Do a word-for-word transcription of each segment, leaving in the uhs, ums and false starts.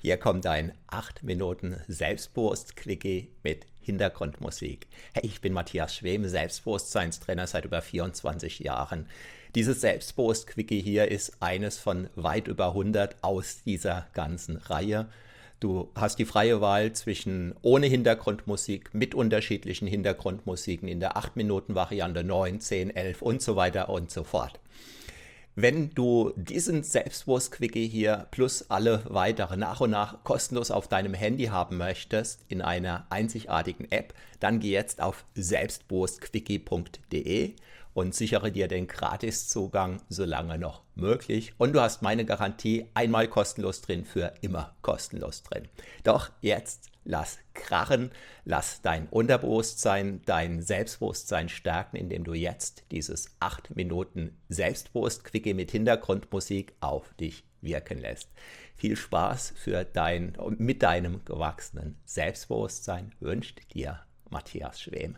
Hier kommt ein acht Minuten Selbstbewusst-Quickie mit Hintergrundmusik. Hey, ich bin Matthias Schwem, Selbstbewusstseinstrainer seit über vierundzwanzig Jahren. Dieses Selbstbewusst-Quickie hier ist eines von weit über hundert aus dieser ganzen Reihe. Du hast die freie Wahl zwischen ohne Hintergrundmusik, mit unterschiedlichen Hintergrundmusiken in der acht Minuten Variante, neun, zehn, elf und so weiter und so fort. Wenn du diesen Selbstbewusst-Quickie hier plus alle weitere nach und nach kostenlos auf deinem Handy haben möchtest, in einer einzigartigen App, dann geh jetzt auf selbstbewusstquickie punkt de und sichere dir den Gratiszugang, solange noch möglich. Und du hast meine Garantie, einmal kostenlos drin, für immer kostenlos drin. Doch jetzt lass krachen, lass dein Unterbewusstsein, dein Selbstbewusstsein stärken, indem du jetzt dieses acht Minuten Selbstbewusst-Quickie mit Hintergrundmusik auf dich wirken lässt. Viel Spaß für dein, mit deinem gewachsenen Selbstbewusstsein wünscht dir Matthias Schwem.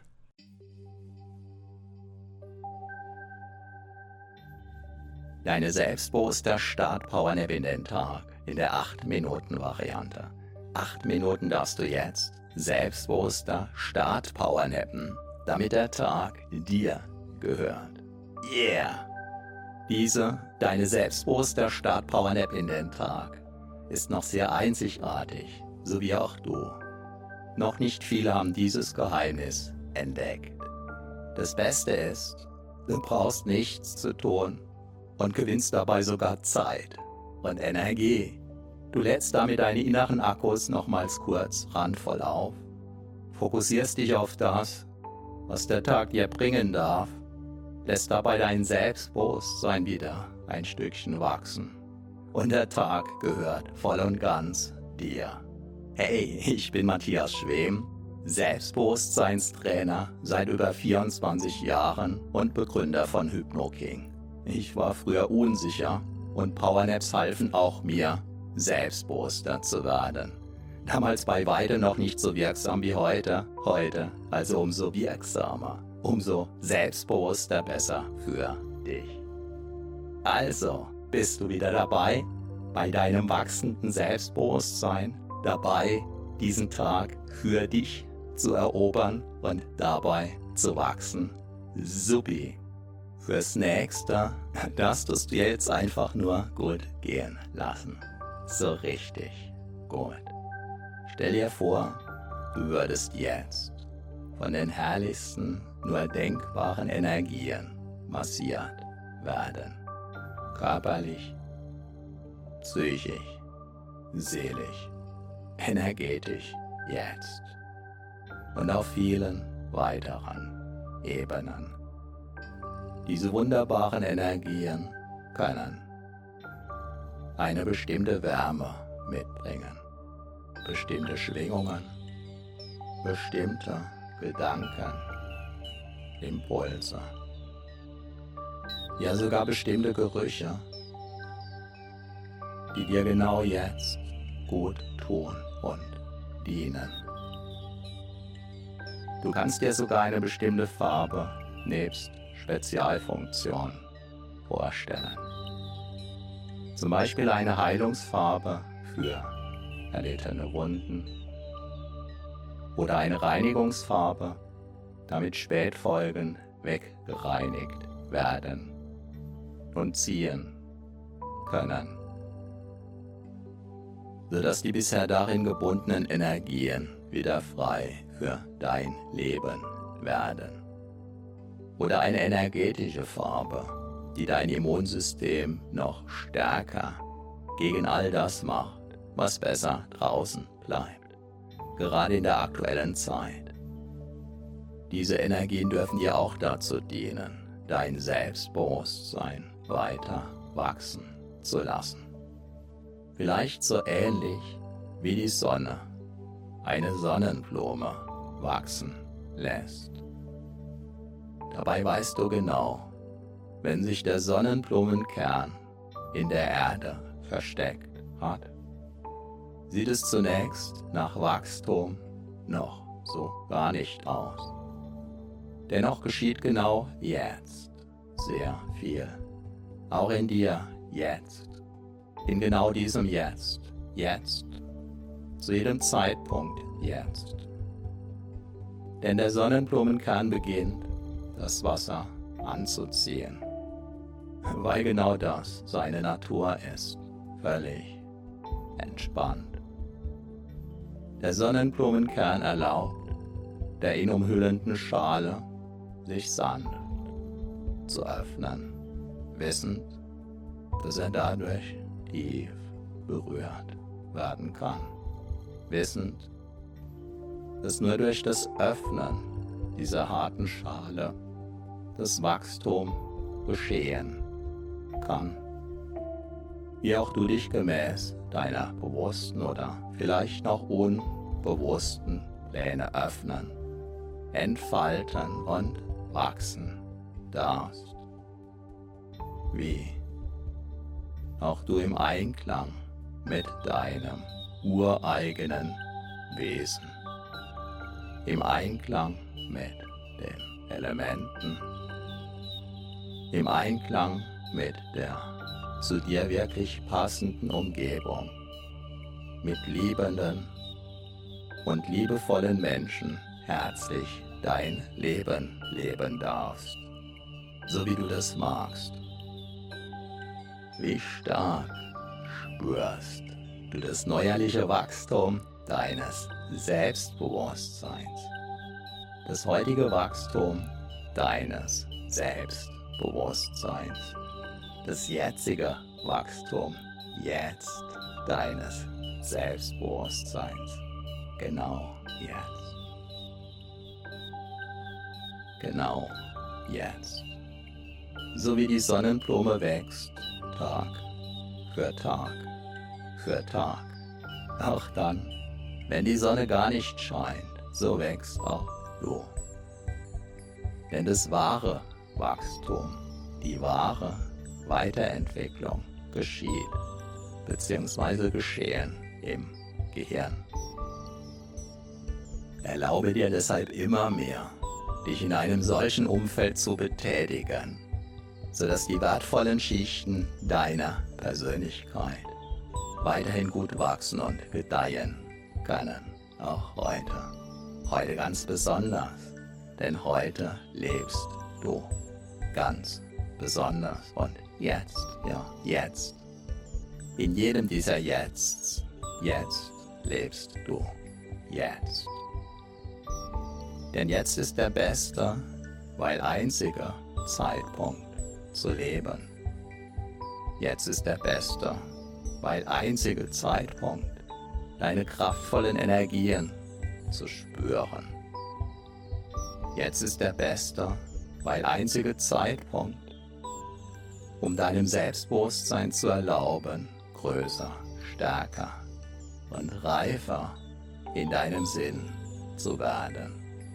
Deine selbstbewusste Start-Powernap in den Tag in der acht Minuten Variante. acht Minuten darfst du jetzt selbstbewusster Start-Powernappen, damit der Tag dir gehört. Yeah! Diese, deine selbstbewusste Start-Powernap in den Tag, ist noch sehr einzigartig, so wie auch du. Noch nicht viele haben dieses Geheimnis entdeckt. Das Beste ist, du brauchst nichts zu tun und gewinnst dabei sogar Zeit und Energie. Du lädst damit deine inneren Akkus nochmals kurz randvoll auf, fokussierst dich auf das, was der Tag dir bringen darf, lässt dabei dein Selbstbewusstsein wieder ein Stückchen wachsen. Und der Tag gehört voll und ganz dir. Hey, ich bin Matthias Schwem, Selbstbewusstseinstrainer seit über vierundzwanzig Jahren und Begründer von HypnoKing. Ich war früher unsicher und Powernaps halfen auch mir, selbstbewusster zu werden. Damals bei weitem noch nicht so wirksam wie heute, heute also umso wirksamer, umso selbstbewusster besser für dich. Also, bist du wieder dabei, bei deinem wachsenden Selbstbewusstsein, dabei, diesen Tag für dich zu erobern und dabei zu wachsen? Supi! Fürs Nächste darfst du es dir jetzt einfach nur gut gehen lassen. So richtig gut. Stell dir vor, du würdest jetzt von den herrlichsten, nur denkbaren Energien massiert werden. Körperlich, psychisch, seelisch, energetisch jetzt. Und auf vielen weiteren Ebenen. Diese wunderbaren Energien können eine bestimmte Wärme mitbringen, bestimmte Schwingungen, bestimmte Gedanken, Impulse, ja sogar bestimmte Gerüche, die dir genau jetzt gut tun und dienen. Du kannst dir sogar eine bestimmte Farbe nebst Spezialfunktion vorstellen. Zum Beispiel eine Heilungsfarbe für erlittene Wunden oder eine Reinigungsfarbe, damit Spätfolgen weggereinigt werden und ziehen können, sodass die bisher darin gebundenen Energien wieder frei für dein Leben werden. Oder eine energetische Farbe, die dein Immunsystem noch stärker gegen all das macht, was besser draußen bleibt, gerade in der aktuellen Zeit. Diese Energien dürfen dir auch dazu dienen, dein Selbstbewusstsein weiter wachsen zu lassen. Vielleicht so ähnlich wie die Sonne eine Sonnenblume wachsen lässt. Dabei weißt du genau, wenn sich der Sonnenblumenkern in der Erde versteckt hat, sieht es zunächst nach Wachstum noch so gar nicht aus. Dennoch geschieht genau jetzt sehr viel, auch in dir jetzt, in genau diesem Jetzt, jetzt zu jedem Zeitpunkt jetzt. Denn der Sonnenblumenkern beginnt, das Wasser anzuziehen, weil genau das seine Natur ist, völlig entspannt. Der Sonnenblumenkern erlaubt der ihn umhüllenden Schale, sich sanft zu öffnen, wissend, dass er dadurch tief berührt werden kann, wissend, dass nur durch das Öffnen dieser harten Schale das Wachstum geschehen kann. Wie auch du dich gemäß deiner bewussten oder vielleicht noch unbewussten Pläne öffnen, entfalten und wachsen darfst. Wie auch du im Einklang mit deinem ureigenen Wesen, im Einklang mit den Elementen, im Einklang mit der zu dir wirklich passenden Umgebung, mit liebenden und liebevollen Menschen herzlich dein Leben leben darfst, so wie du das magst. Wie stark spürst du das neuerliche Wachstum deines Selbstbewusstseins, das heutige Wachstum deines Selbstbewusstseins, das jetzige Wachstum jetzt deines Selbstbewusstseins, genau jetzt, genau jetzt, so wie die Sonnenblume wächst, Tag für Tag für Tag, auch dann, wenn die Sonne gar nicht scheint, so wächst auch du. Denn das wahre Wachstum, die wahre Weiterentwicklung geschieht, beziehungsweise geschehen im Gehirn. Erlaube dir deshalb immer mehr, dich in einem solchen Umfeld zu betätigen, sodass die wertvollen Schichten deiner Persönlichkeit weiterhin gut wachsen und gedeihen können, auch heute. Heute ganz besonders, denn heute lebst du ganz besonders und jetzt, ja, jetzt. In jedem dieser Jetzts, jetzt lebst du, jetzt. Denn jetzt ist der beste, weil einzige Zeitpunkt zu leben. Jetzt ist der beste, weil einzige Zeitpunkt, deine kraftvollen Energien zu spüren. Jetzt ist der beste, weil einzige Zeitpunkt, um deinem Selbstbewusstsein zu erlauben, größer, stärker und reifer in deinem Sinn zu werden.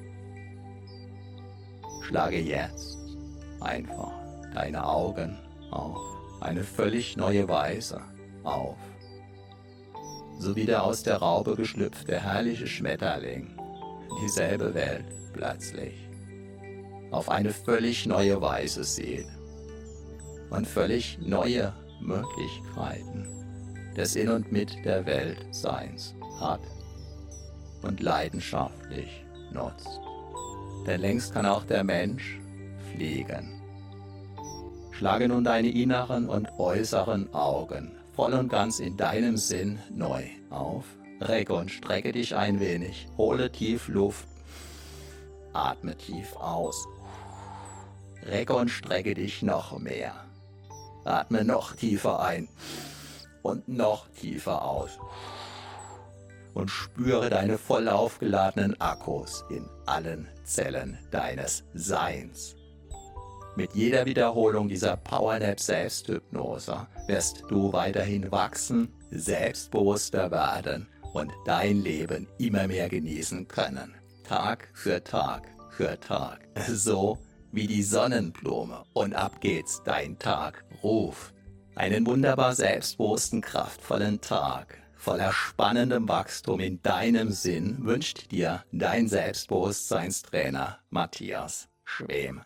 Schlage jetzt einfach deine Augen auf eine völlig neue Weise auf, so wie der aus der Raupe geschlüpfte herrliche Schmetterling dieselbe Welt plötzlich auf eine völlig neue Weise sieht und völlig neue Möglichkeiten des In und mit der Welt Seins hat und leidenschaftlich nutzt. Denn längst kann auch der Mensch fliegen. Schlage nun deine inneren und äußeren Augen voll und ganz in deinem Sinn neu auf. Recke und strecke dich ein wenig, hole tief Luft, atme tief aus. Recke und strecke dich noch mehr. Atme noch tiefer ein und noch tiefer aus. Und spüre deine voll aufgeladenen Akkus in allen Zellen deines Seins. Mit jeder Wiederholung dieser Powernap Selbsthypnose wirst du weiterhin wachsen, selbstbewusster werden und dein Leben immer mehr genießen können. Tag für Tag für Tag. So wie die Sonnenblume. Und ab geht's, dein Tag ruft. Einen wunderbar selbstbewussten, kraftvollen Tag. Voller spannendem Wachstum in deinem Sinn wünscht dir dein Selbstbewusstseinstrainer Matthias Schwem.